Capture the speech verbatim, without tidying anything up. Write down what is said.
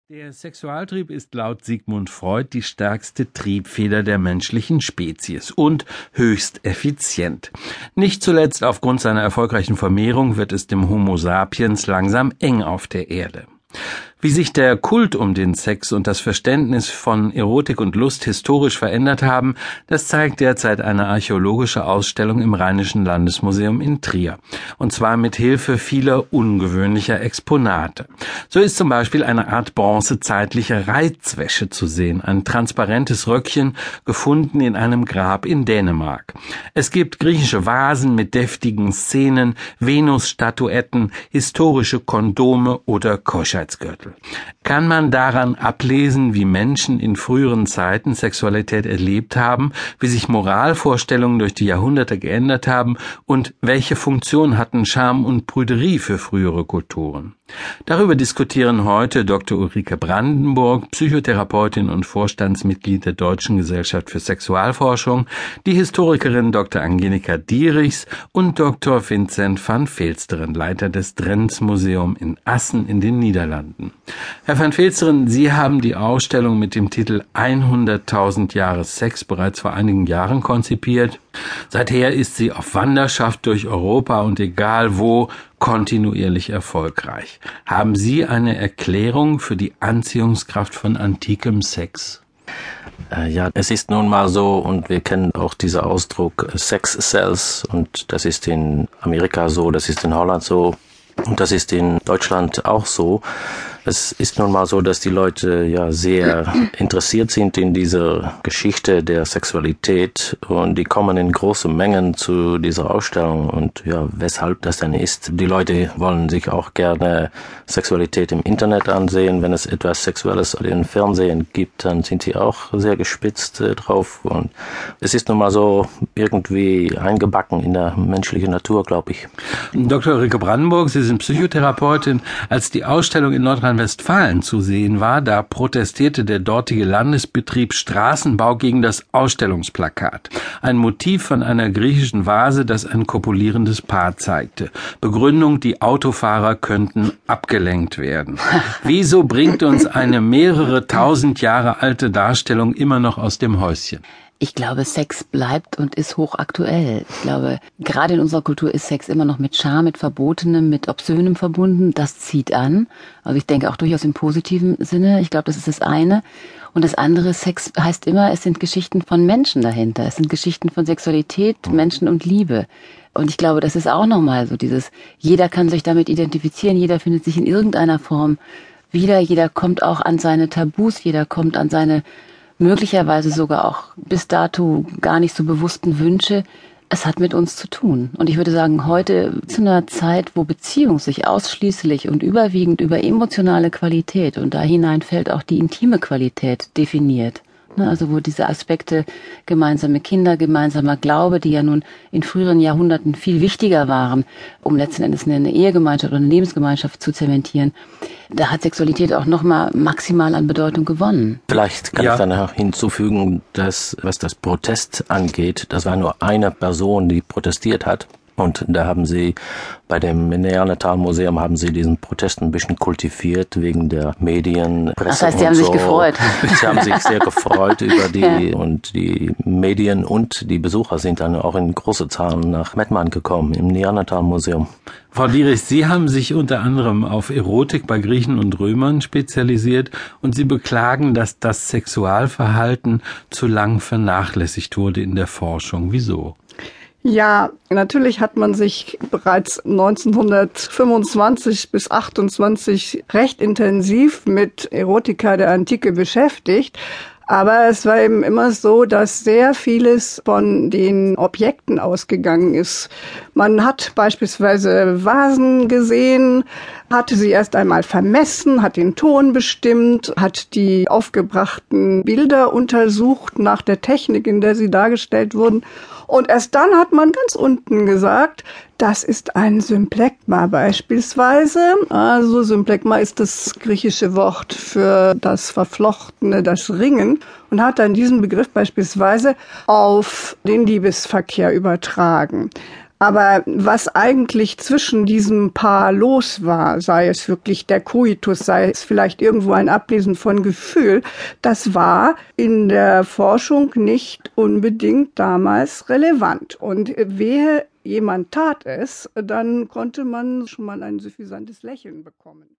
Der Sexualtrieb ist laut Sigmund Freud die stärkste Triebfeder der menschlichen Spezies und höchst effizient. Nicht zuletzt aufgrund seiner erfolgreichen Vermehrung wird es dem Homo sapiens langsam eng auf der Erde. Wie sich der Kult um den Sex und das Verständnis von Erotik und Lust historisch verändert haben, das zeigt derzeit eine archäologische Ausstellung im Rheinischen Landesmuseum in Trier. Und zwar mit Hilfe vieler ungewöhnlicher Exponate. So ist zum Beispiel eine Art bronzezeitliche Reizwäsche zu sehen, ein transparentes Röckchen, gefunden in einem Grab in Dänemark. Es gibt griechische Vasen mit deftigen Szenen, Venus-Statuetten, historische Kondome oder Keuschheitsgürtel. Kann man daran ablesen, wie Menschen in früheren Zeiten Sexualität erlebt haben, wie sich Moralvorstellungen durch die Jahrhunderte geändert haben und welche Funktion hatten Scham und Prüderie für frühere Kulturen? Darüber diskutieren heute Doktor Ulrike Brandenburg, Psychotherapeutin und Vorstandsmitglied der Deutschen Gesellschaft für Sexualforschung, die Historikerin Doktor Angelika Dierichs und Doktor Vincent van Veelsteren, Leiter des Drents-Museum in Assen in den Niederlanden. Herr van Veelsteren, Sie haben die Ausstellung mit dem Titel hunderttausend Jahre Sex bereits vor einigen Jahren konzipiert. Seither ist sie auf Wanderschaft durch Europa und egal wo kontinuierlich erfolgreich. Haben Sie eine Erklärung für die Anziehungskraft von antikem Sex? Ja, es ist nun mal so, und wir kennen auch diesen Ausdruck Sex Sells, und das ist in Amerika so, das ist in Holland so und das ist in Deutschland auch so. Es ist nun mal so, dass die Leute ja sehr interessiert sind in dieser Geschichte der Sexualität, und die kommen in großen Mengen zu dieser Ausstellung. Und ja, weshalb das denn ist? Die Leute wollen sich auch gerne Sexualität im Internet ansehen. Wenn es etwas Sexuelles im Fernsehen gibt, dann sind sie auch sehr gespitzt äh, drauf. Und es ist nun mal so irgendwie eingebacken in der menschlichen Natur, glaube ich. Doktor Ulrike Brandenburg, Sie sind Psychotherapeutin. Als die Ausstellung in Nordrhein-Westfalen zu sehen war, da protestierte der dortige Landesbetrieb Straßenbau gegen das Ausstellungsplakat. Ein Motiv von einer griechischen Vase, das ein kopulierendes Paar zeigte. Begründung, die Autofahrer könnten abgelenkt werden. Wieso bringt uns eine mehrere tausend Jahre alte Darstellung immer noch aus dem Häuschen? Ich glaube, Sex bleibt und ist hochaktuell. Ich glaube, gerade in unserer Kultur ist Sex immer noch mit Scham, mit Verbotenem, mit Obszönem verbunden. Das zieht an. Also ich denke auch durchaus im positiven Sinne. Ich glaube, das ist das eine. Und das andere, Sex heißt immer, es sind Geschichten von Menschen dahinter. Es sind Geschichten von Sexualität, Menschen und Liebe. Und ich glaube, das ist auch nochmal so dieses, jeder kann sich damit identifizieren, jeder findet sich in irgendeiner Form wieder, jeder kommt auch an seine Tabus, jeder kommt an seine möglicherweise sogar auch bis dato gar nicht so bewussten Wünsche. Es hat mit uns zu tun. Und ich würde sagen, heute zu einer Zeit, wo Beziehung sich ausschließlich und überwiegend über emotionale Qualität und da hinein fällt auch die intime Qualität definiert. Also wo diese Aspekte gemeinsame Kinder, gemeinsamer Glaube, die ja nun in früheren Jahrhunderten viel wichtiger waren, um letzten Endes eine Ehegemeinschaft oder eine Lebensgemeinschaft zu zementieren, da hat Sexualität auch nochmal maximal an Bedeutung gewonnen. Vielleicht kann ja. ich dann auch hinzufügen, dass was das Protest angeht, das war nur eine Person, die protestiert hat. Und da haben sie bei dem Neandertal-Museum haben sie diesen Protest ein bisschen kultiviert wegen der Medien, Presse. Das heißt, sie und haben so. sich gefreut. Sie haben sich sehr gefreut über die, ja. Und die Medien und die Besucher sind dann auch in große Zahlen nach Mettmann gekommen, im Neandertal-Museum. Frau Dierichs, Sie haben sich unter anderem auf Erotik bei Griechen und Römern spezialisiert und Sie beklagen, dass das Sexualverhalten zu lang vernachlässigt wurde in der Forschung. Wieso? Ja, natürlich hat man sich bereits neunzehnhundertfünfundzwanzig bis achtundzwanzig recht intensiv mit Erotika der Antike beschäftigt. Aber es war eben immer so, dass sehr vieles von den Objekten ausgegangen ist. Man hat beispielsweise Vasen gesehen, hatte sie erst einmal vermessen, hat den Ton bestimmt, hat die aufgebrachten Bilder untersucht nach der Technik, in der sie dargestellt wurden. Und erst dann hat man ganz unten gesagt, das ist ein Symplekma beispielsweise. Also Symplekma ist das griechische Wort für das Verflochtene, das Ringen. Und hat dann diesen Begriff beispielsweise auf den Liebesverkehr übertragen. Aber was eigentlich zwischen diesem Paar los war, sei es wirklich der Koitus, sei es vielleicht irgendwo ein Ablesen von Gefühl, das war in der Forschung nicht unbedingt damals relevant. Und wehe, jemand tat es, dann konnte man schon mal ein suffisantes Lächeln bekommen.